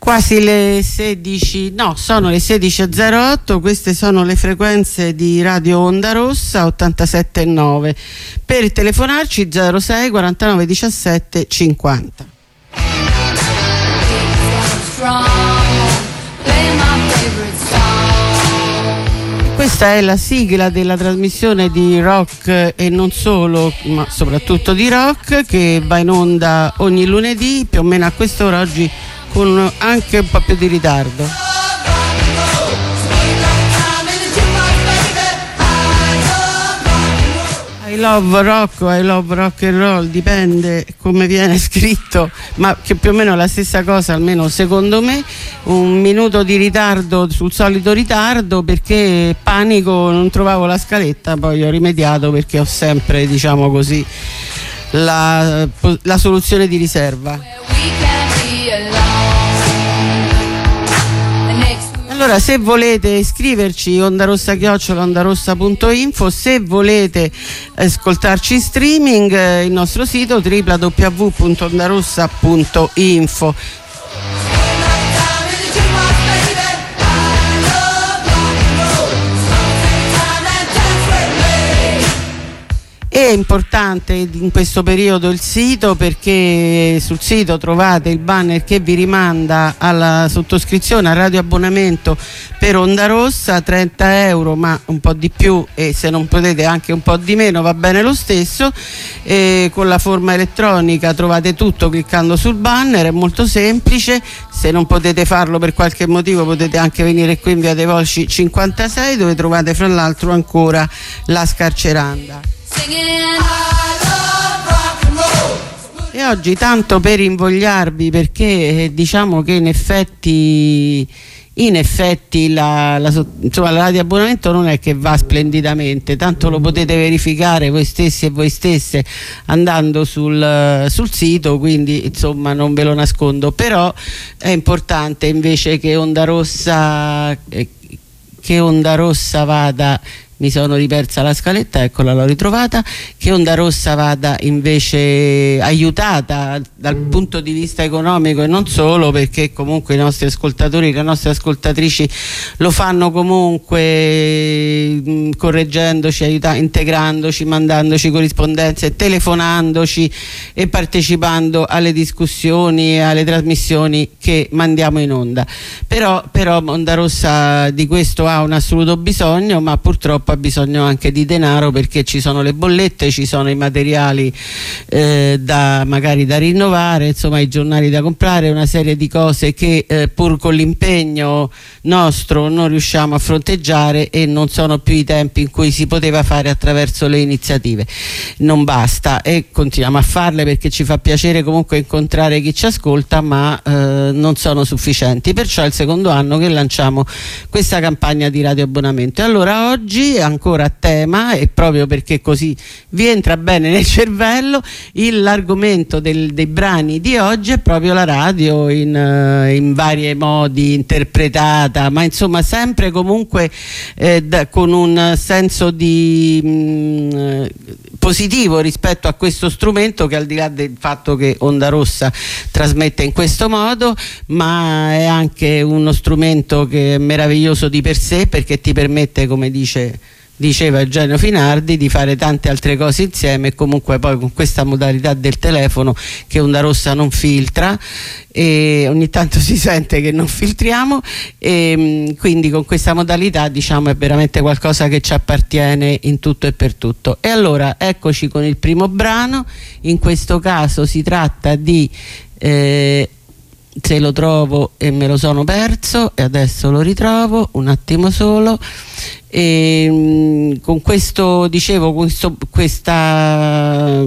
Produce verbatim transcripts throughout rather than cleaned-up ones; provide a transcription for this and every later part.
Quasi le sedici, no, sono le sedici e zero otto, queste sono le frequenze di Radio Onda Rossa ottantasette e nove. Per telefonarci zero sei quarantanove diciassette cinquanta. Questa è la sigla della trasmissione di rock e non solo, ma soprattutto di rock, che va in onda ogni lunedì più o meno a quest'ora, oggi con anche un po' più di ritardo. I love rock o I love rock and roll, dipende come viene scritto, ma che più o meno è la stessa cosa, almeno secondo me. Un minuto di ritardo sul solito ritardo, perché panico, non trovavo la scaletta, poi ho rimediato perché ho sempre, diciamo così, la, la soluzione di riserva. Allora, se volete iscriverci, ondarossa chiocciola ondarossa punto info, se volete ascoltarci in streaming, eh, il nostro sito w w w punto ondarossa punto info. È importante in questo periodo il sito, perché sul sito trovate il banner che vi rimanda alla sottoscrizione al radioabbonamento per Onda Rossa, trenta euro, ma un po' di più, e se non potete anche un po' di meno va bene lo stesso. E con la forma elettronica trovate tutto cliccando sul banner, è molto semplice. Se non potete farlo per qualche motivo potete anche venire qui in via dei Volsci cinquantasei, dove trovate fra l'altro ancora la scarceranda. E oggi, tanto per invogliarvi, perché eh, diciamo che in effetti in effetti la, la, insomma, la radioabbonamento non è che va splendidamente, tanto lo potete verificare voi stessi e voi stesse andando sul, sul sito, quindi insomma non ve lo nascondo. Però è importante invece che Onda Rossa eh, che Onda Rossa vada, mi sono ripersa la scaletta, eccola, l'ho ritrovata, che Onda Rossa vada invece aiutata dal punto di vista economico, e non solo, perché comunque i nostri ascoltatori, le nostre ascoltatrici lo fanno comunque, mh, correggendoci, aiuta, integrandoci, mandandoci corrispondenze, telefonandoci e partecipando alle discussioni e alle trasmissioni che mandiamo in onda. Però, però Onda Rossa di questo ha un assoluto bisogno, ma purtroppo ha bisogno anche di denaro, perché ci sono le bollette, ci sono i materiali eh, da magari da rinnovare, insomma i giornali da comprare, una serie di cose che eh, pur con l'impegno nostro non riusciamo a fronteggiare, e non sono più i tempi in cui si poteva fare attraverso le iniziative. Non basta, e continuiamo a farle perché ci fa piacere comunque incontrare chi ci ascolta, ma eh, non sono sufficienti. Perciò è il secondo anno che lanciamo questa campagna di radioabbonamento. E allora oggi, ancora a tema, e proprio perché così vi entra bene nel cervello, l'argomento dei brani di oggi è proprio la radio in, in vari modi interpretata, ma insomma sempre comunque eh, da, con un senso di mh, positivo rispetto a questo strumento, che al di là del fatto che Onda Rossa trasmette in questo modo, ma è anche uno strumento che è meraviglioso di per sé, perché ti permette, come dice diceva Eugenio Finardi, di fare tante altre cose insieme, e comunque poi con questa modalità del telefono che Onda Rossa non filtra, e ogni tanto si sente che non filtriamo, e quindi con questa modalità, diciamo, è veramente qualcosa che ci appartiene in tutto e per tutto. E allora eccoci con il primo brano. In questo caso si tratta di eh, se lo trovo e me lo sono perso, e adesso lo ritrovo, un attimo solo. E mh, con questo, dicevo, questo, questa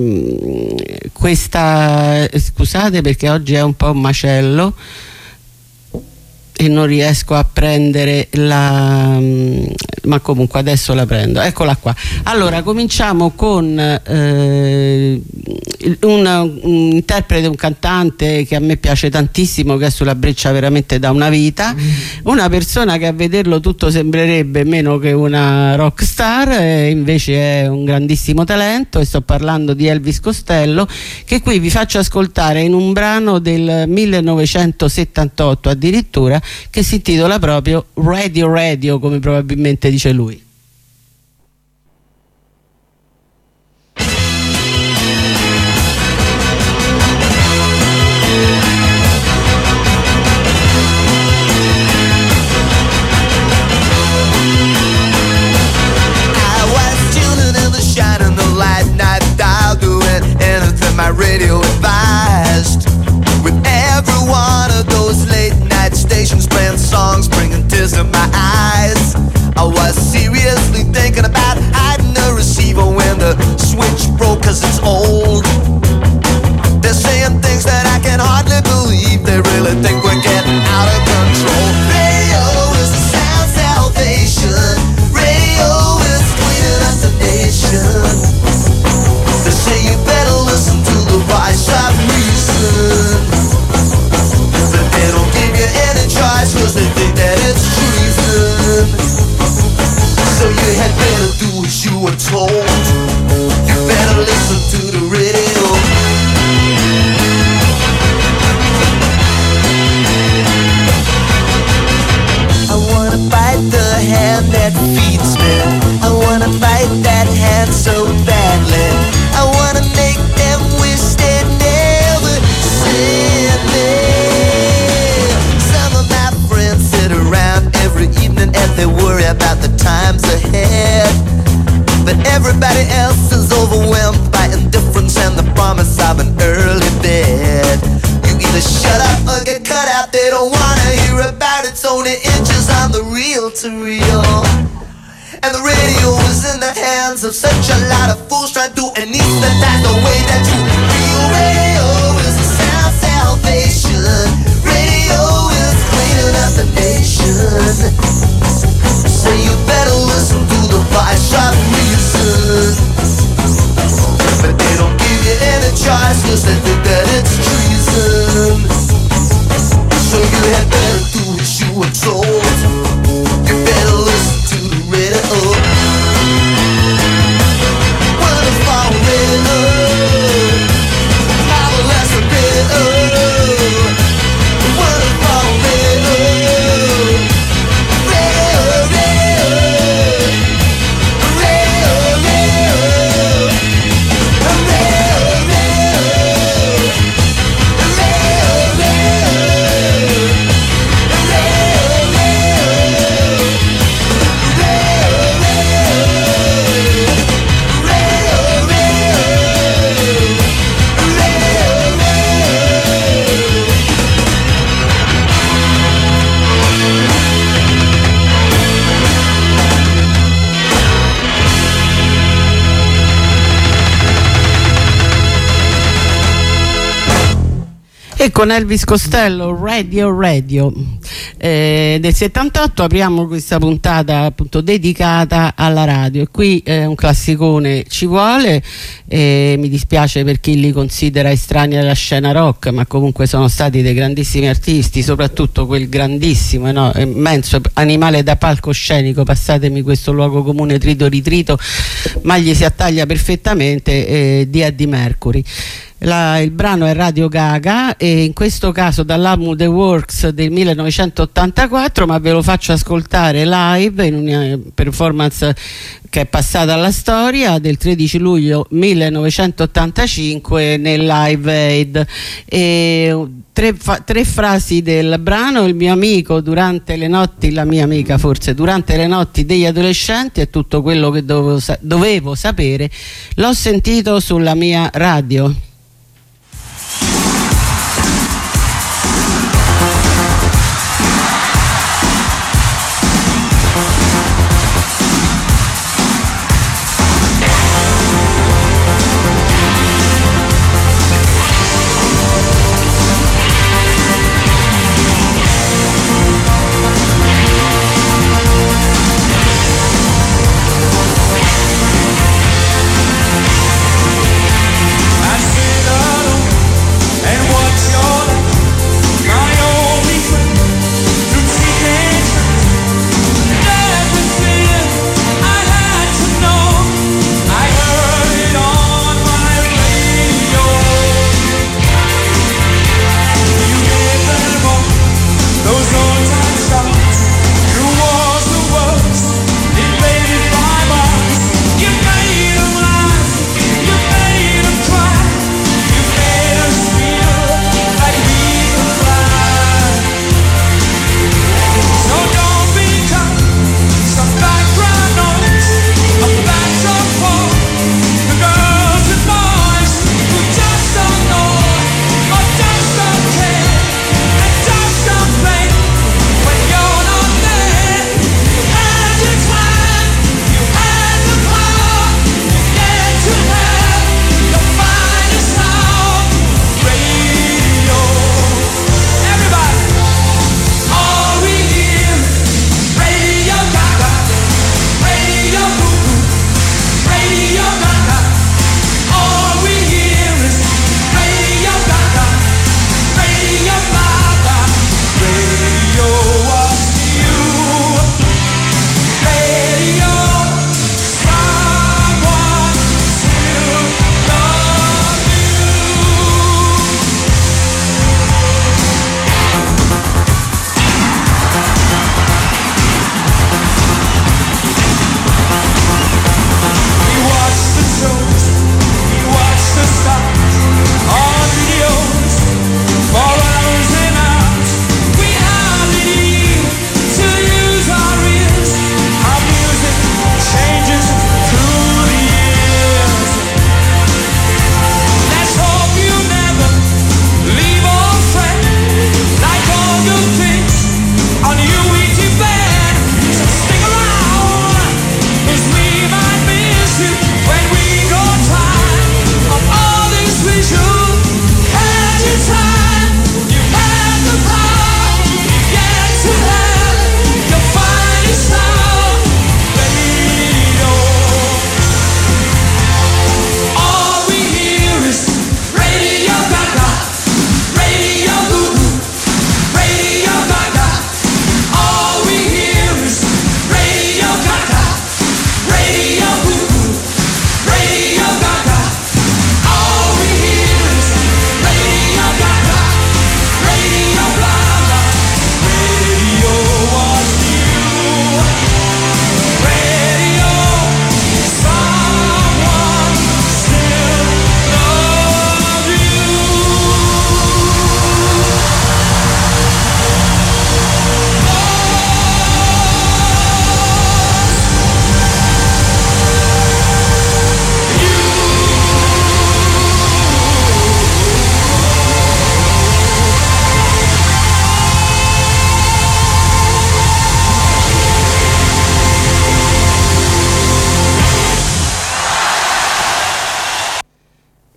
questa scusate perché oggi è un po' un macello. e non riesco a prendere la, ma comunque adesso la prendo, eccola qua. Allora cominciamo con eh, un, un interprete, un cantante che a me piace tantissimo, che è sulla breccia veramente da una vita, una persona che a vederlo tutto sembrerebbe meno che una rock star, e invece è un grandissimo talento, e sto parlando di Elvis Costello, che qui vi faccio ascoltare in un brano del millenovecentosettantotto addirittura, che si intitola proprio Radio Radio, come probabilmente dice lui. My radio advised, with every one of those late night stations playing songs bringing tears to my eyes. I was seriously thinking about hiding the receiver when the switch broke, cause it's old. They're saying things that I can hardly believe. They really think we're getting out of control. Radio is the sound salvation. Radio is cleaning up the nation. They say you better listen to the voice of reason, but they don't give you any choice, cause they think that it's treason. So you had better do as you were told. You better listen to the radio. I wanna bite the hand that feeds me. I wanna bite that hand so badly. I wanna make them wish they never sent me. Some of my friends sit around every evening and they worry about the times ahead, but everybody else is overwhelmed by indifference and the promise of an early bed. You either shut up or get cut out. They don't wanna hear about it. It's only inches on the reel to reel. And the radio is in the hands of such a lot of fools trying to anesthetize the way that you feel. Radio is the sound salvation. Radio is cleaning up the nation. So you better listen to the voice of reason, but they don't give you any choice, cause they think that it's treason. So you had better do as you were told. You better listen to the radio. Wonderful radio, marvelous radio. Wonderful radio, radio, radio, radio, radio, radio, radio, radio. E con Elvis Costello, Radio Radio. Eh, del settantotto apriamo questa puntata appunto dedicata alla radio, e qui eh, un classicone ci vuole. Eh, mi dispiace per chi li considera estranei alla scena rock, ma comunque sono stati dei grandissimi artisti, soprattutto quel grandissimo, no, immenso animale da palcoscenico, passatemi questo luogo comune trito ritrito, ma gli si attaglia perfettamente, eh, di Eddie Mercury. La, il brano è Radio Gaga, e in questo caso dall'album The Works del millenovecentottantaquattro, ma ve lo faccio ascoltare live in una performance che è passata alla storia del tredici luglio millenovecentottantacinque nel Live Aid. E tre, fa, tre frasi del brano: il mio amico durante le notti, la mia amica forse, durante le notti degli adolescenti è tutto quello che dovevo, dovevo sapere, l'ho sentito sulla mia radio.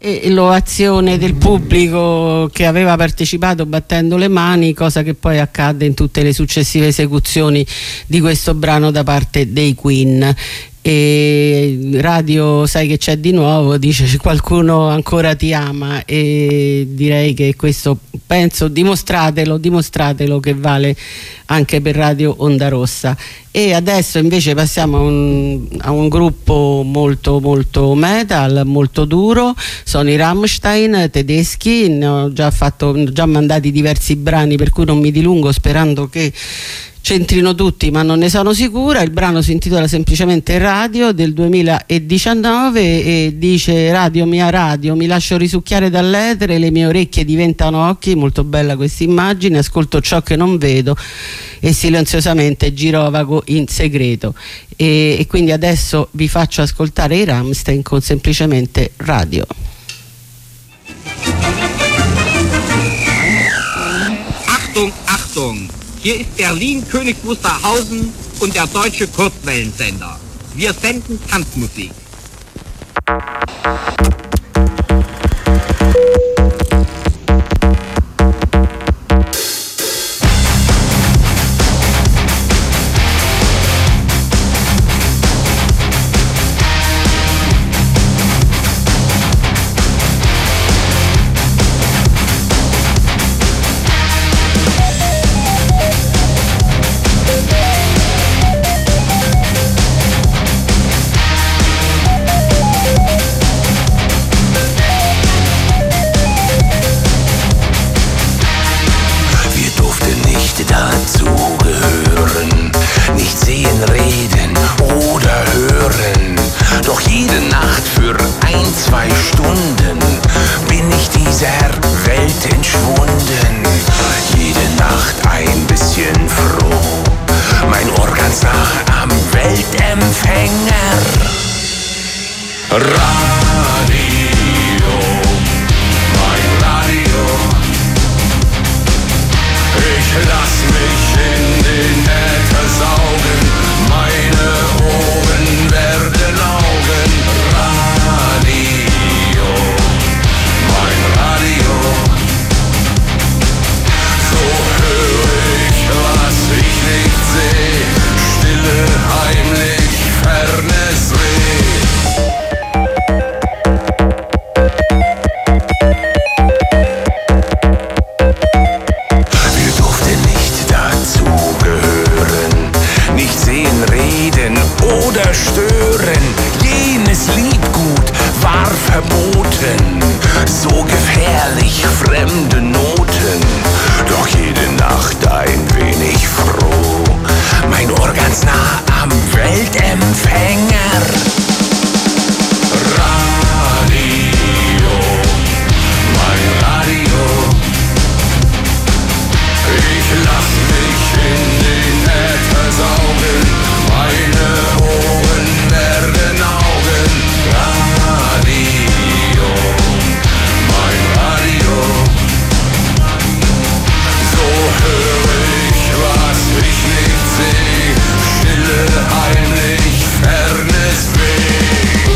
e l'ovazione del pubblico che aveva partecipato battendo le mani, cosa che poi accadde in tutte le successive esecuzioni di questo brano da parte dei Queen. E Radio Sai che c'è di nuovo dice qualcuno ancora ti ama, e direi che questo, penso, dimostratelo dimostratelo che vale anche per Radio Onda Rossa. E adesso invece passiamo a un, a un gruppo molto molto metal, molto duro. Sono i Rammstein, tedeschi. Ne ho già fatto, già mandati diversi brani, per cui non mi dilungo, sperando che c'entrino tutti, ma non ne sono sicura. Il brano si intitola semplicemente Radio, del duemiladiciannove, e dice: radio mia radio, mi lascio risucchiare dall'etere, le mie orecchie diventano occhi. Molto bella questa immagine. Ascolto ciò che non vedo e silenziosamente girovago in segreto. E, e quindi adesso vi faccio ascoltare i Rammstein con semplicemente Radio. Achtung, Achtung! Hier ist Berlin-König Wusterhausen und der deutsche Kurzwellensender. Wir senden Tanzmusik. dazugehören, nicht sehen, reden oder hören. Doch jede Nacht für ein, zwei Stunden bin ich dieser Welt entschwunden. Jede Nacht ein bisschen froh, mein Ohr ganz nah am Weltempfänger. Radio, mein Radio. Ich lass mich in den Äther saugen, meine Ohren werden Augen. Radio, mein Radio. So höre ich, was ich nicht seh, stille, heimlich, fernes Weh. Oder stören, jenes Liedgut war verboten, so gefährlich fremde Noten, doch jede Nacht ein wenig froh, mein Ohr ganz nah am Weltempfänger. Radio, mein Radio, ich lass mich in den Äther saugen, meine Ohren werden Augen. Radio, mein Radio. So höre ich, was ich nicht seh, stille, heimlich, fernes Weh.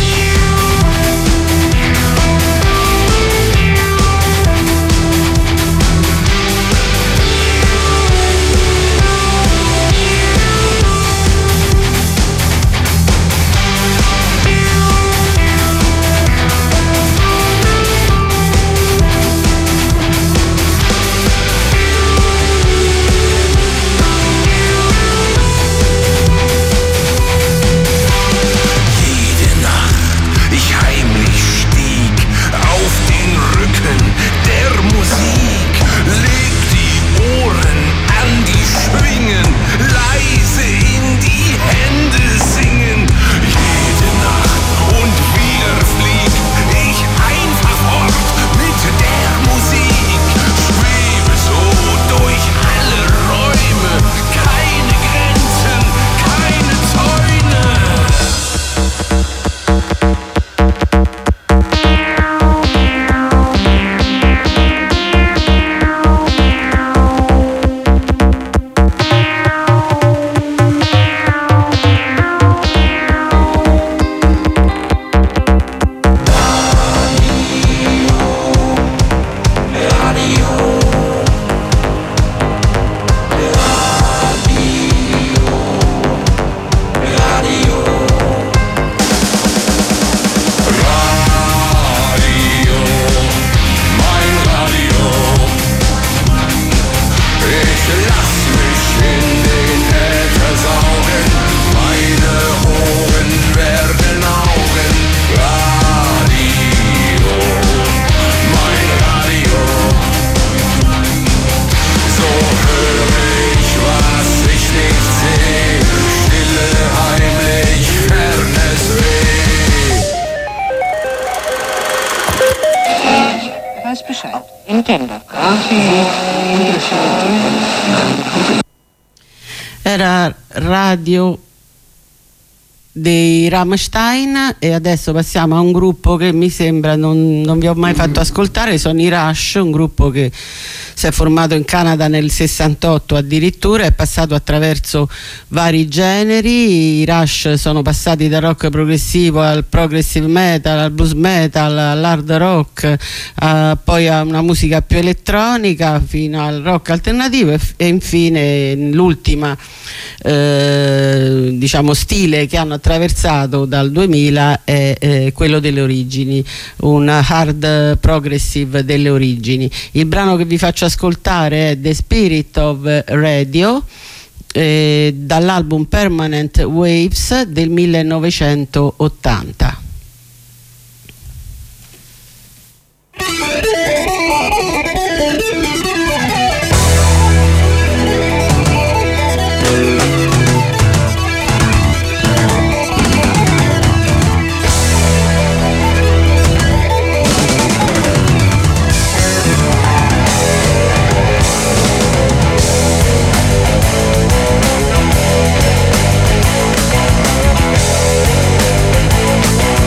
Era Radio dei Rammstein. E adesso passiamo a un gruppo che mi sembra non, non vi ho mai fatto ascoltare, sono i Rush, un gruppo che si è formato in Canada nel sessantotto addirittura, è passato attraverso vari generi. I Rush sono passati dal rock progressivo al progressive metal, al blues metal, all'hard rock, uh, poi a una musica più elettronica fino al rock alternativo, e, e infine l'ultima eh, diciamo stile che hanno attraversato dal duemila è eh, quello delle origini, un hard progressive delle origini. Il brano che vi faccio ascoltare è The Spirit of Radio, eh, dall'album Permanent Waves del millenovecentottanta. We'll be right back.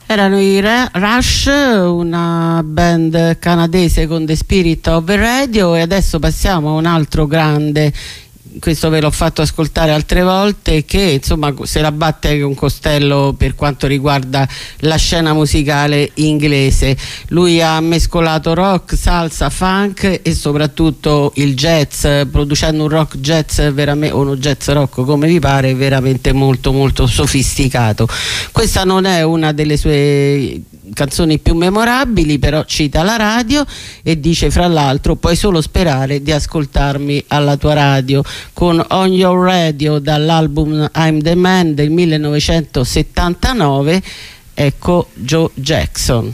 Erano i Rush, una band canadese con The Spirit of the Radio, e adesso passiamo a un altro grande, questo ve l'ho fatto ascoltare altre volte, che insomma se la batte con Costello per quanto riguarda la scena musicale inglese. Lui ha mescolato rock, salsa, funk e soprattutto il jazz, producendo un rock jazz veramente, o uno jazz rock come vi pare, veramente molto molto sofisticato. Questa non è una delle sue canzoni più memorabili, però cita la radio e dice fra l'altro: puoi solo sperare di ascoltarmi alla tua radio, con On Your Radio dall'album I'm the Man del millenovecentosettantanove. Ecco Joe Jackson.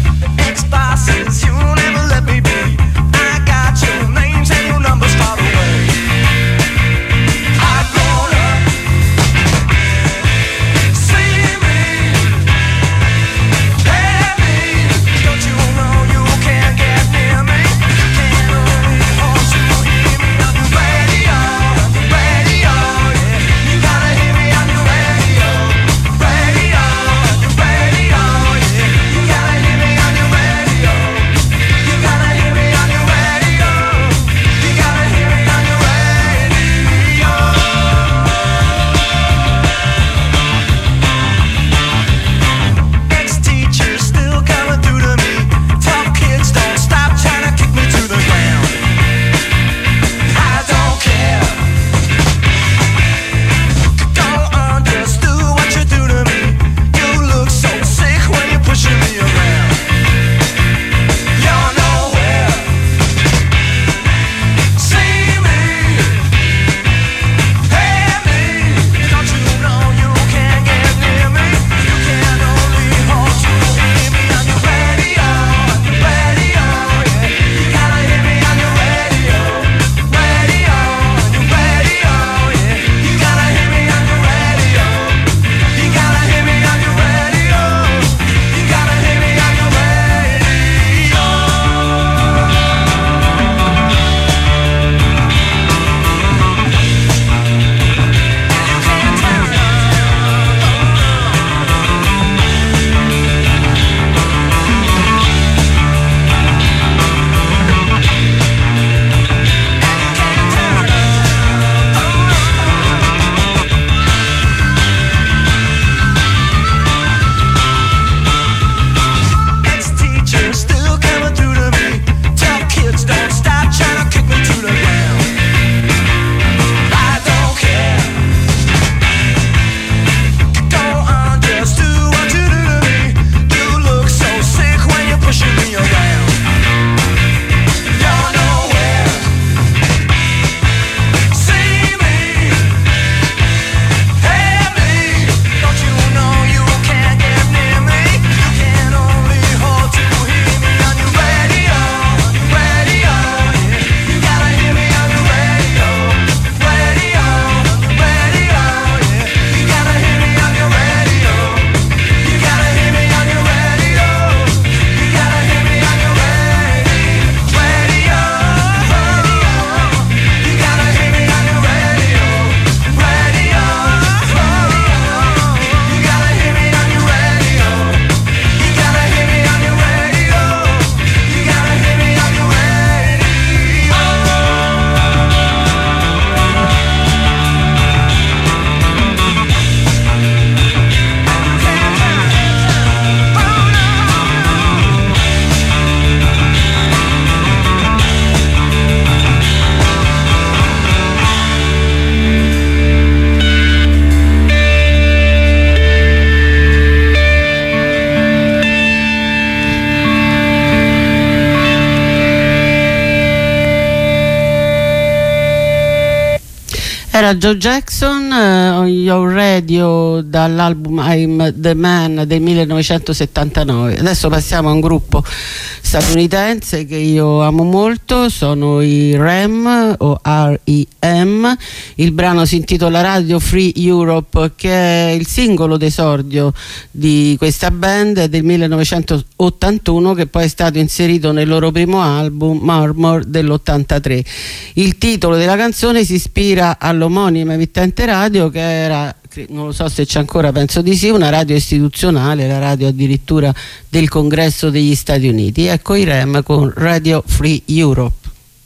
You'll never let me be. I got your names and your numbers far away. Era Joe Jackson, uh, on Your Radio, dall'album I'm the Man del millenovecentosettantanove. Adesso passiamo a un gruppo statunitense che io amo molto, sono i R E M o R E M. Il brano si intitola Radio Free Europe, che è il singolo d'esordio di questa band del millenovecentottantuno, che poi è stato inserito nel loro primo album Murmur dell'ottantatré. Il titolo della canzone si ispira all'omonima emittente radio, che era, non lo so se c'è ancora, penso di sì, una radio istituzionale, la radio addirittura del Congresso degli Stati Uniti. Ecco i R E M con Radio Free Europe.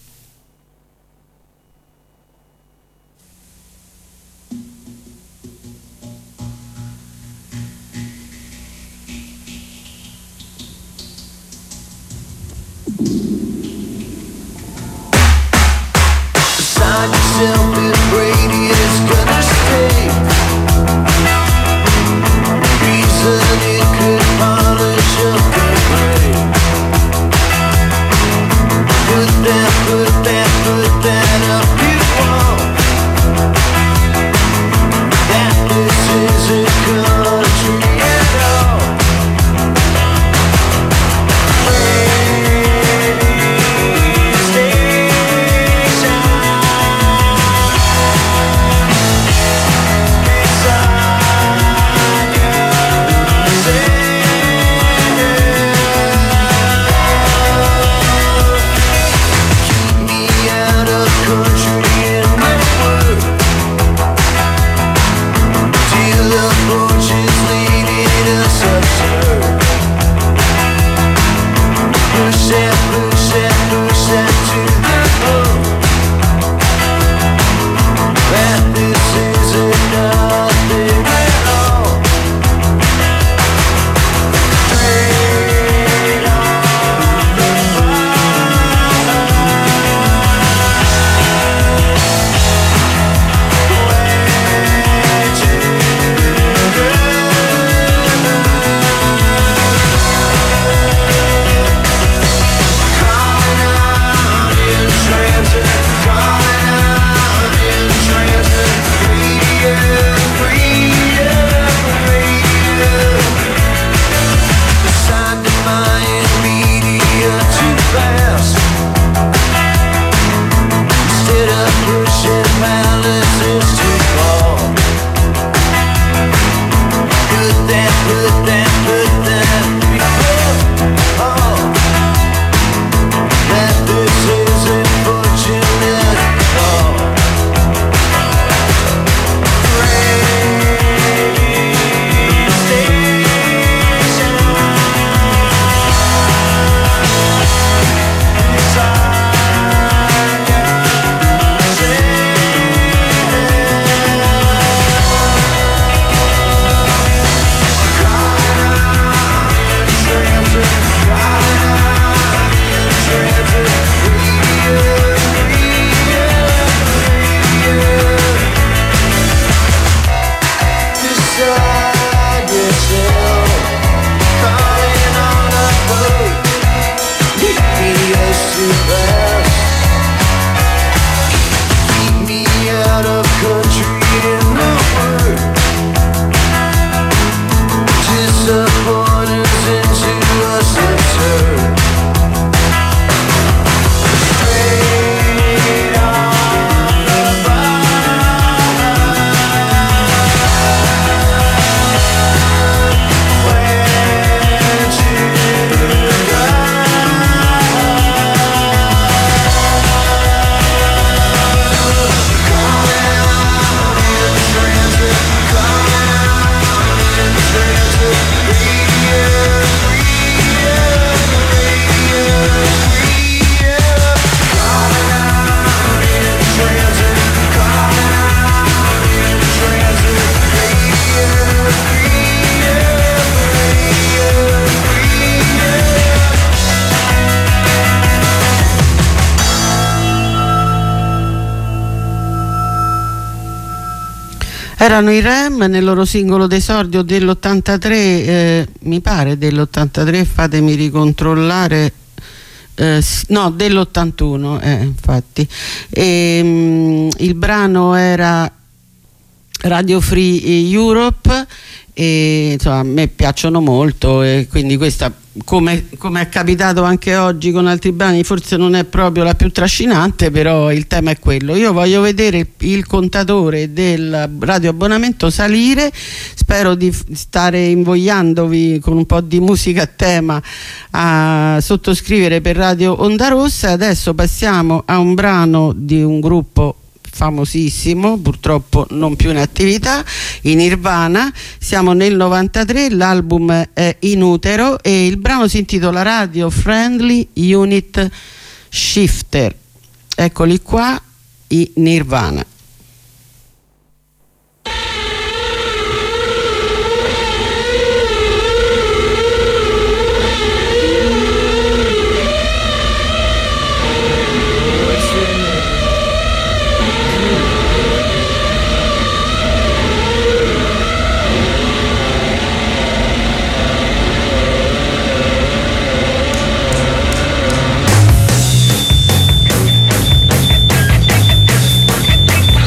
Decide yourself if Brady is gonna stay. Reason it could polish up the gray. Put that, put that, put that up your wall. That this isn't country at all. Erano i R E M nel loro singolo d'esordio dell'ottantatré, eh, mi pare dell'ottantatré, fatemi ricontrollare Eh, no, dell'ottantuno, eh, infatti. E, mh, il brano era Radio Free Europe e insomma a me piacciono molto, e quindi questa, come, come è capitato anche oggi con altri brani, forse non è proprio la più trascinante, però il tema è quello. Io voglio vedere il, il contatore del radioabbonamento salire, spero di stare invogliandovi con un po' di musica a tema a sottoscrivere per Radio Onda Rossa. Adesso passiamo a un brano di un gruppo famosissimo, purtroppo non più in attività, i Nirvana. Siamo nel novantatré, l'album è In Utero e il brano si intitola Radio Friendly Unit Shifter. Eccoli qua, i Nirvana. I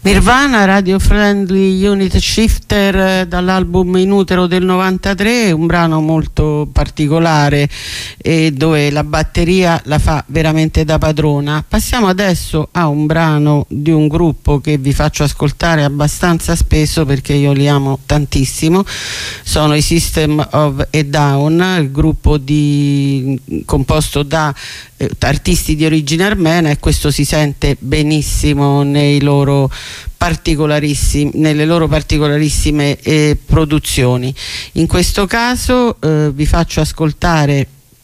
Nirvana, Radio Friendly Unit Shifter, dall'album In Utero del novantatré, un brano molto particolare e dove la batteria la fa veramente da padrona. Passiamo adesso a un brano di un gruppo che vi faccio ascoltare abbastanza spesso perché io li amo tantissimo. Sono i System of a Down, il gruppo di, composto da eh, artisti di origine armena, e questo si sente benissimo nei loro particolarissimi, nelle loro particolarissime eh, produzioni. In questo caso eh, vi faccio ascoltare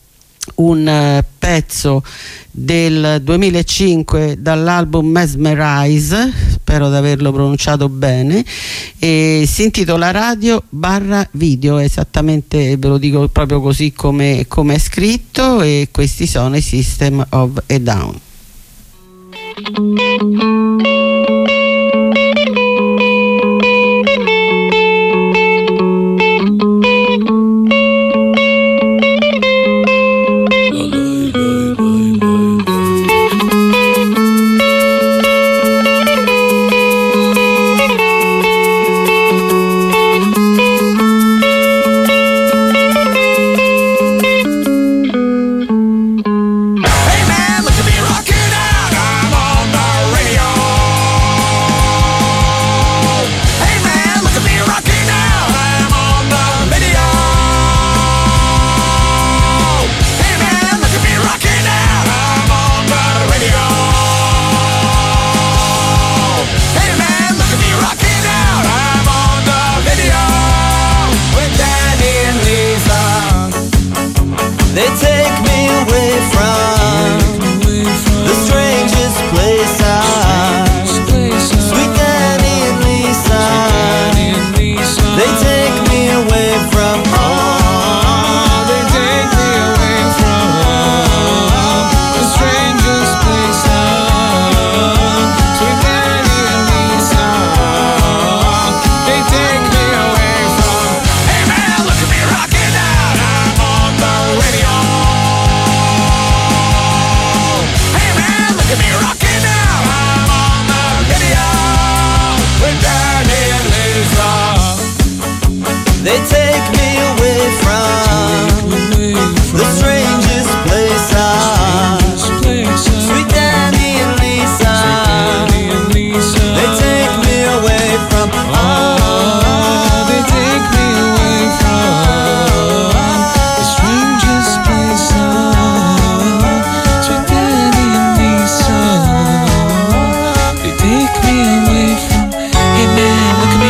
un uh, pezzo del duemilacinque dall'album Mesmerize, spero di averlo pronunciato bene, e si intitola Radio barra Video, esattamente, ve lo dico proprio così come, come è scritto, e questi sono i System of a Down.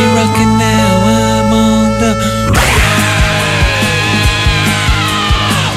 Now I'm on the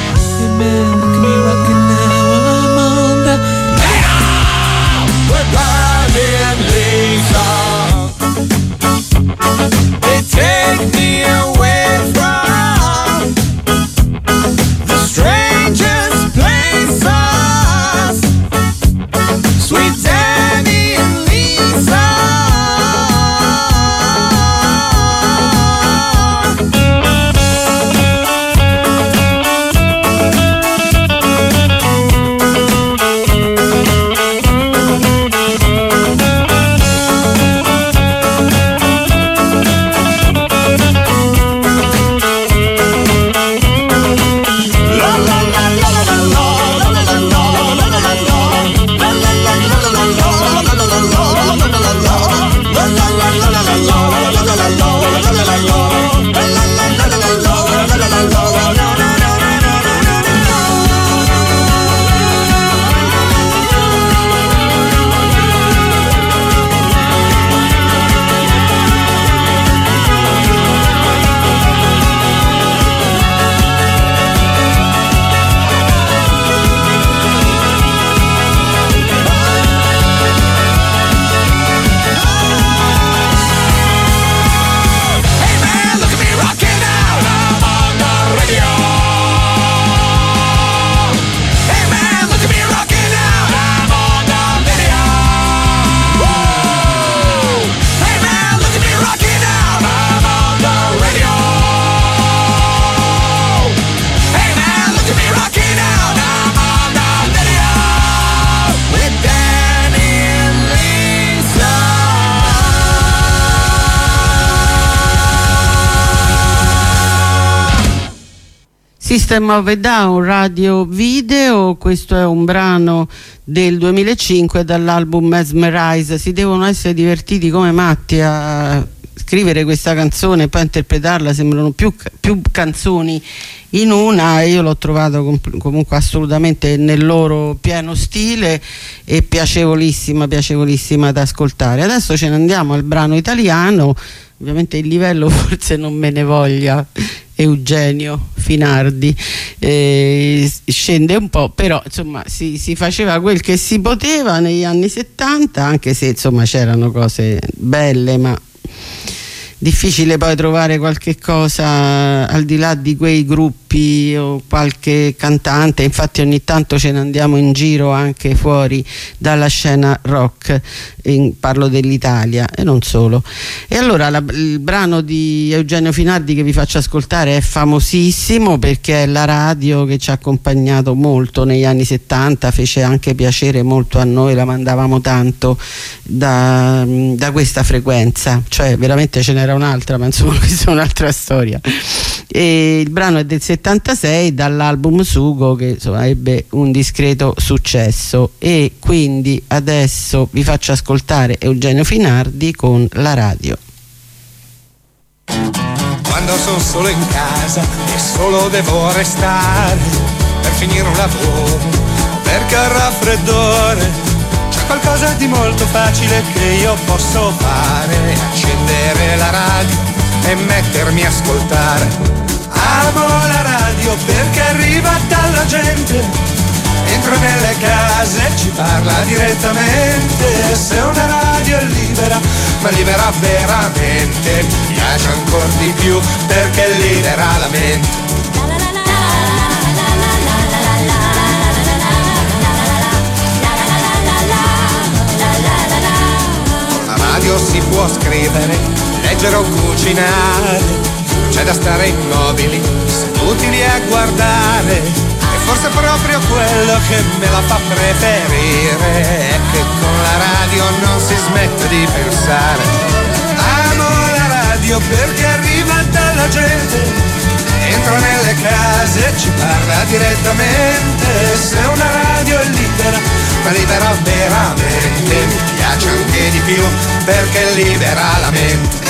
System of a Down, radio video. Questo è un brano del duemilacinque dall'album Mesmerize. Si devono essere divertiti come matti a scrivere questa canzone e poi interpretarla, sembrano più, più canzoni in una. Io l'ho trovato com- comunque assolutamente nel loro pieno stile e piacevolissima, piacevolissima da ascoltare. Adesso ce ne andiamo al brano italiano. Ovviamente il livello forse non me ne voglia Eugenio Finardi, eh, scende un po', però insomma si, si faceva quel che si poteva negli anni settanta, anche se insomma c'erano cose belle, ma difficile poi trovare qualche cosa al di là di quei gruppi o qualche cantante. Infatti ogni tanto ce ne andiamo in giro anche fuori dalla scena rock, in, parlo dell'Italia e non solo. E allora la, il brano di Eugenio Finardi che vi faccio ascoltare è famosissimo perché è la radio che ci ha accompagnato molto negli anni settanta, fece anche piacere molto a noi, la mandavamo tanto da, da questa frequenza, cioè veramente ce n'era un'altra, ma insomma questa è un'altra storia. E il brano è del settantasei dall'album Sugo, che insomma ebbe un discreto successo, e quindi adesso vi faccio ascoltare Eugenio Finardi con La radio. Quando sono solo in casa e solo devo restare per finire un lavoro, perché al raffreddore c'è qualcosa di molto facile che io posso fare: accendere la radio e mettermi a ascoltare. Amo la radio perché arriva dalla gente, entra nelle case e ci parla direttamente. Se una radio è libera, ma libera veramente, mi piace ancora di più perché libera la mente. La radio si può scrivere, leggere o cucinare, c'è da stare immobili, seduti lì a guardare. E forse proprio quello che me la fa preferire è che con la radio non si smette di pensare. Amo la radio perché arriva dalla gente, entra nelle case e ci parla direttamente. Se una radio è libera, ma libera veramente, mi piace anche di più perché libera la mente.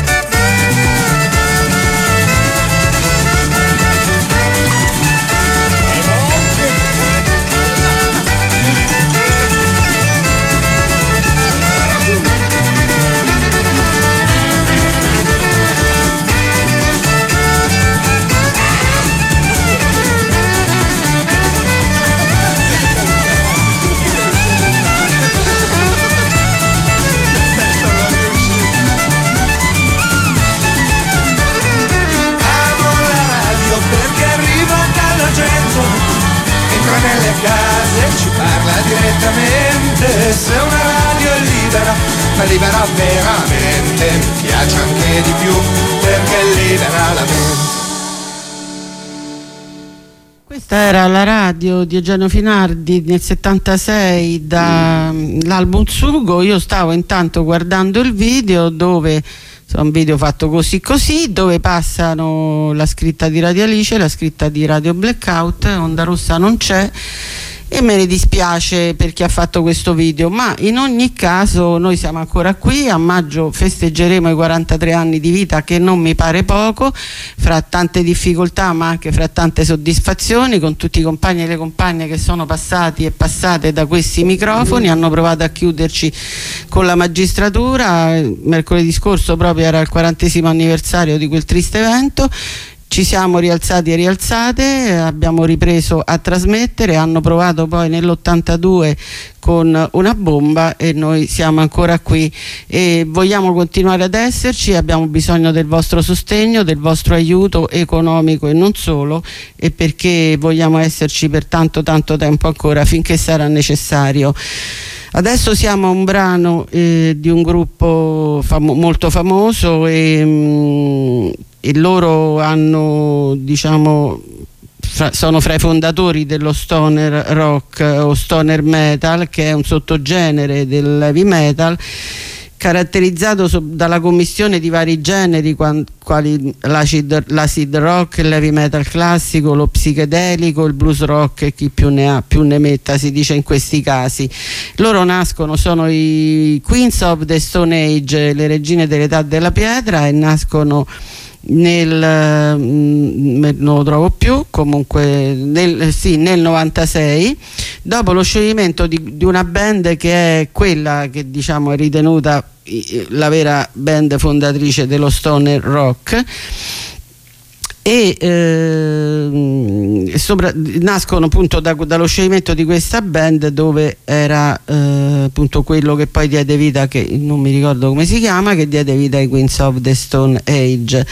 Nelle case ci parla direttamente. Se una radio è libera, ma libera veramente, mi piace anche di più perché libera la mente. Questa era la radio di Eugenio Finardi nel settantasei dall'album Sugo. Io stavo intanto guardando il video, dove un video fatto così così, dove passano la scritta di Radio Alice, la scritta di Radio Blackout. Onda Rossa non c'è e me ne dispiace per chi ha fatto questo video, ma in ogni caso noi siamo ancora qui. A maggio festeggeremo i quarantatré anni di vita, che non mi pare poco, fra tante difficoltà ma anche fra tante soddisfazioni, con tutti i compagni e le compagne che sono passati e passate da questi microfoni. Hanno provato a chiuderci con la magistratura, mercoledì scorso proprio era il quarantesimo anniversario di quel triste evento. Ci siamo rialzati e rialzate, abbiamo ripreso a trasmettere, hanno provato poi nell'ottantadue con una bomba e noi siamo ancora qui e vogliamo continuare ad esserci. Abbiamo bisogno del vostro sostegno, del vostro aiuto economico e non solo, e perché vogliamo esserci per tanto tanto tempo ancora, finché sarà necessario. Adesso siamo a un brano eh, di un gruppo famo- molto famoso e, mh, e loro hanno, diciamo, fra, sono fra i fondatori dello stoner rock o stoner metal, che è un sottogenere del heavy metal, caratterizzato so- dalla commissione di vari generi quan- quali l'acid, l'acid rock, il heavy metal classico, lo psichedelico, il blues rock e chi più ne ha più ne metta, si dice in questi casi. Loro nascono, sono i Queens of the Stone Age, le regine dell'età della pietra, e nascono nel mm, non lo trovo più comunque nel, sì, nel novantasei, dopo lo scioglimento di, di una band che è quella che diciamo è ritenuta la vera band fondatrice dello stoner rock, e eh, sopra, nascono appunto da, dallo scioglimento di questa band, dove era eh, appunto quello che poi diede vita, che non mi ricordo come si chiama, che diede vita ai Queens of the Stone Age.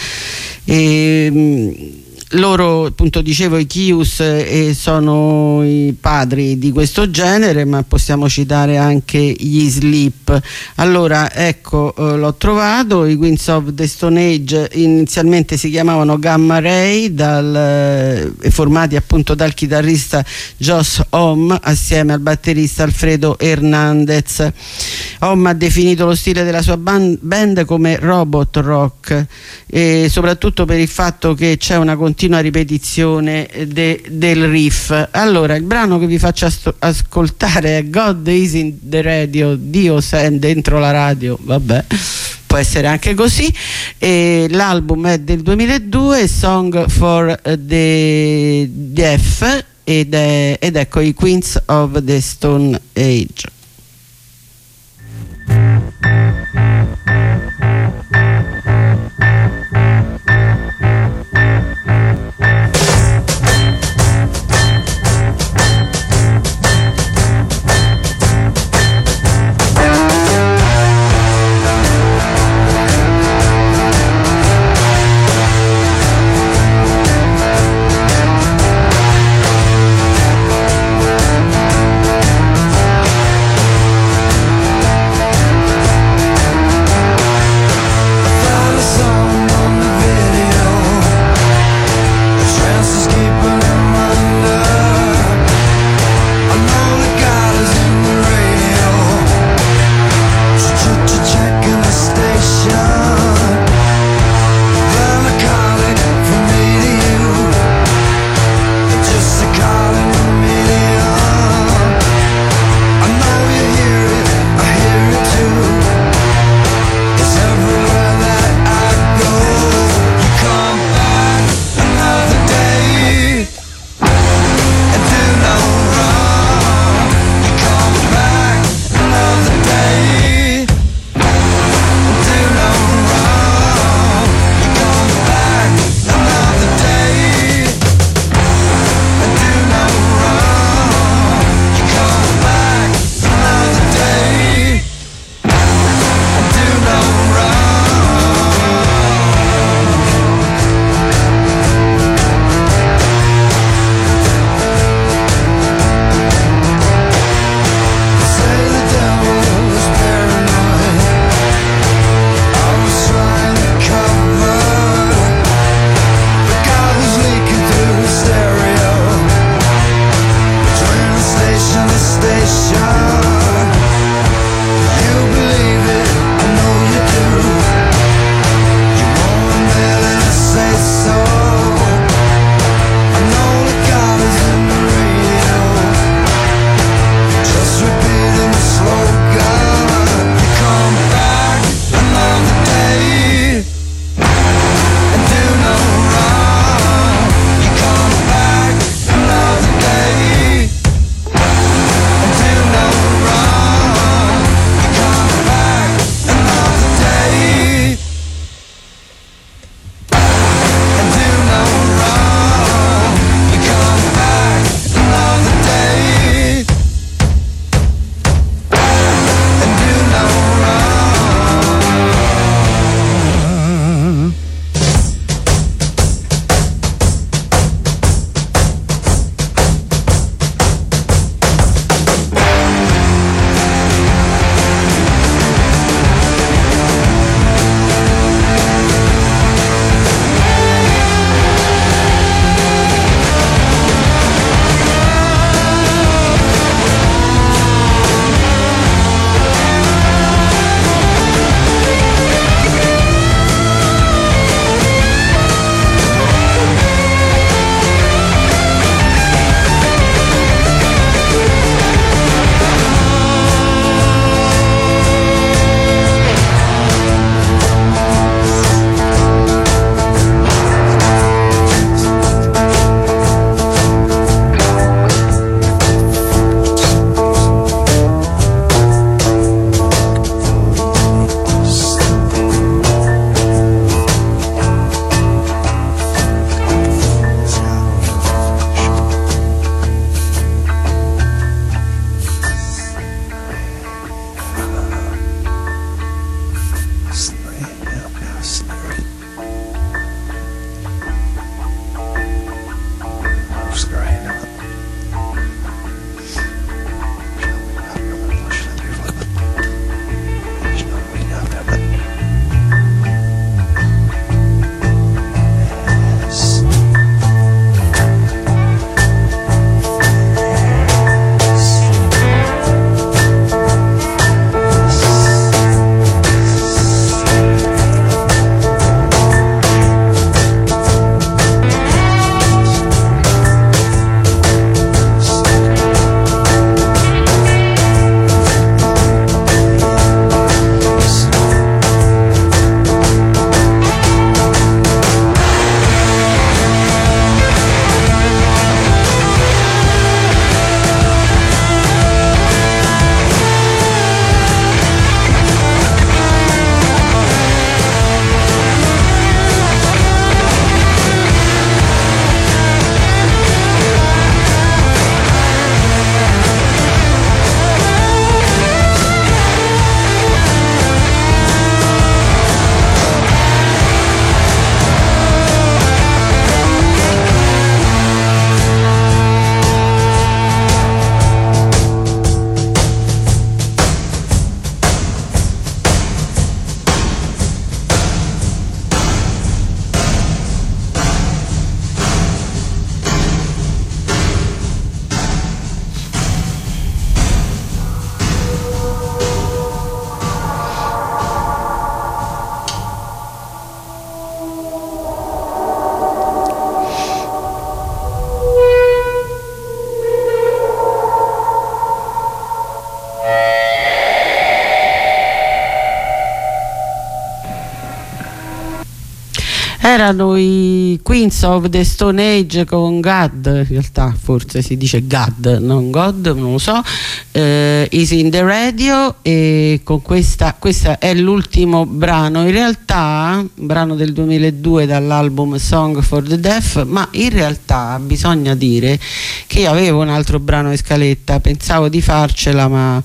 E, loro appunto dicevo i Kyuss eh, sono i padri di questo genere, ma possiamo citare anche gli Sleep. Allora ecco, eh, l'ho trovato, i Queens of the Stone Age inizialmente si chiamavano Gamma Ray, dal, eh, formati appunto dal chitarrista Josh Homme assieme al batterista Alfredo Hernandez. Homme ha definito lo stile della sua band, band come robot rock, e soprattutto per il fatto che c'è una continua ripetizione de, del riff. Allora, il brano che vi faccio asto- ascoltare è God is in the Radio, Dio è dentro la radio, vabbè, può essere anche così, e l'album è del duemiladue, Song for the Deaf, ed, è, ed ecco i Queens of the Stone Age. erano i Queens of the Stone Age con God, in realtà forse si dice God, non God, non lo so, eh, Is in the Radio, e con questa, questa è l'ultimo brano, in realtà un brano del duemiladue dall'album Song for the Deaf, ma in realtà bisogna dire che io avevo un altro brano in scaletta, pensavo di farcela ma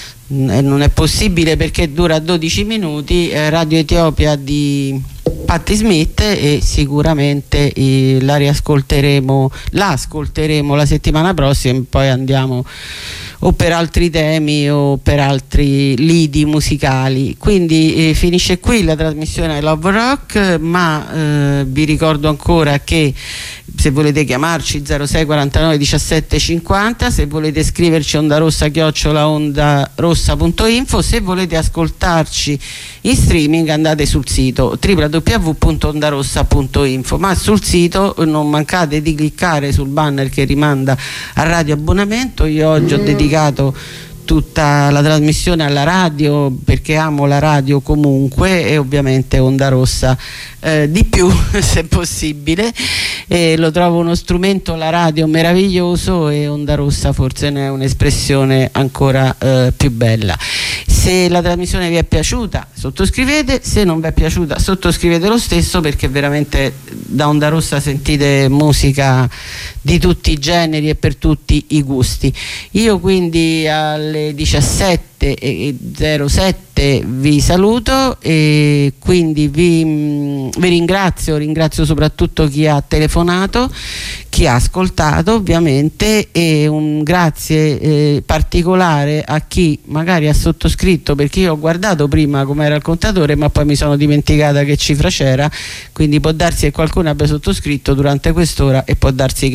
non è possibile perché dura dodici minuti, eh, Radio Etiopia di Patti Smith, e sicuramente eh, la riascolteremo, la ascolteremo la settimana prossima e poi andiamo o per altri temi o per altri lidi musicali. Quindi eh, finisce qui la trasmissione Love Rock, ma eh, vi ricordo ancora che se volete chiamarci zero sei quarantanove diciassette cinquanta, se volete scriverci ondarossa chiocciola ondarossa punto info, se volete ascoltarci in streaming andate sul sito w w w punto ondarossa punto info, ma sul sito non mancate di cliccare sul banner che rimanda a Radio Abbonamento. Io oggi ho dedicato tutta la trasmissione alla radio perché amo la radio comunque, e ovviamente Onda Rossa eh, di più se possibile, e lo trovo uno strumento, la radio, meraviglioso, e Onda Rossa forse ne è un'espressione ancora eh, più bella. Se la trasmissione vi è piaciuta sottoscrivete, se non vi è piaciuta sottoscrivete lo stesso, perché veramente da Onda Rossa sentite musica di tutti i generi e per tutti i gusti. Io quindi alle diciassette e zero sette vi saluto, e quindi vi, vi ringrazio, ringrazio soprattutto chi ha telefonato, chi ha ascoltato ovviamente, e un grazie eh, particolare a chi magari ha sottoscritto, perché io ho guardato prima com'era il contatore ma poi mi sono dimenticata che cifra c'era, quindi può darsi che qualcuno abbia sottoscritto durante quest'ora e può darsi che